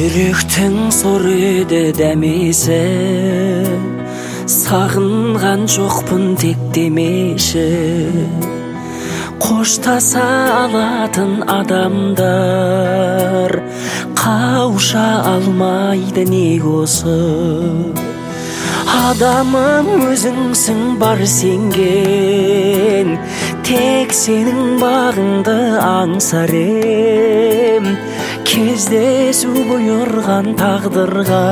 Жүректің сорыды дәмесі, сағынған жоқпын тек демеші. Қоштаса алатын адамдар қауыша алмайды неге осы? Адамым өзіңсің бар сенген, тек сенің бағыңды аңсар ем. Кездесу бұйырған тағдырға,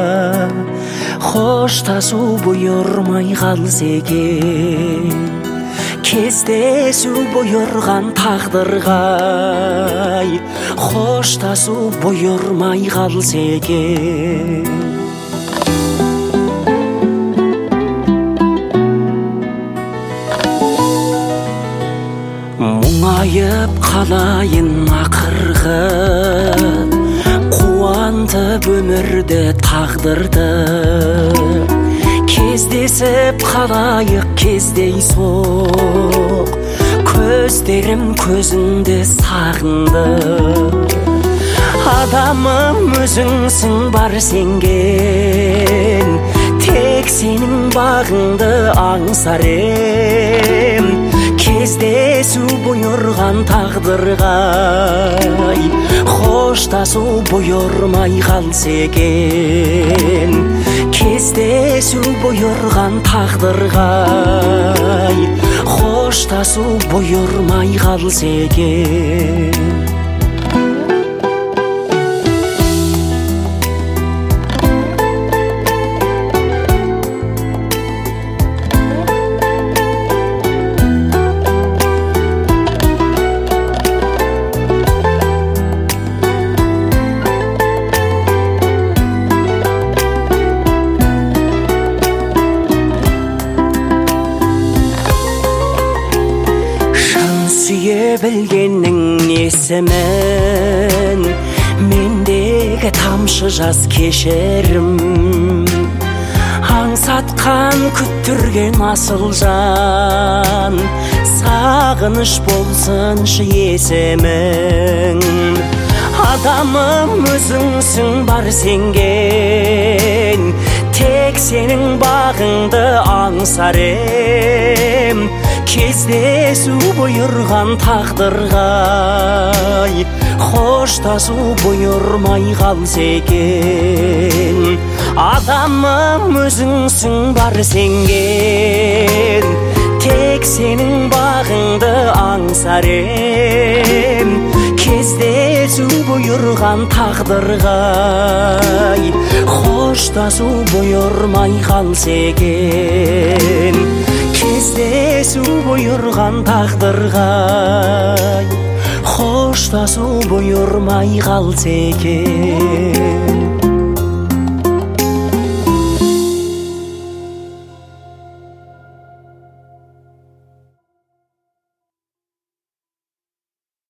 қоштасу бұйырмай қалса екен. Кездесу бұйырған тағдырға, қоштасу бұйырмай қалса екен. Мұңайып қалайын ақырғы, қуантып өмірді тағдырды. Кездесіп қалайық кездейсоқ, көздерім көзіңді сағынды. Адамым өзіңсің бар сенген, тек сенің бағыңды аңсар ем. Кездесу бұйырған тағдырға, қоштасу бұйырмай қалса екен. Кездесу бұйырған тағдырға, қоштасу бұйырмай қалса екен. Сүйе білгеннің несімен, мендегі тамшы жас кешерім. Аңсатқан күттірген асыл жан, сағыныш болсыншы есімің. Адамым өзіңсің бар сенген, тек сенің бағыңды аңсар ем. Кездесу бұйырған тағдырға, қоштасу бұйырмай қалса екен. Адамым өзіңсің бар сенген, тек сенің бағыңды аңсар ем. Кездесу бұйырған тағдырға, қоштасу бұйырмай қалса екен. Кездесу бұйырған тағдырға, қоштасу бұйырмай қалса екен.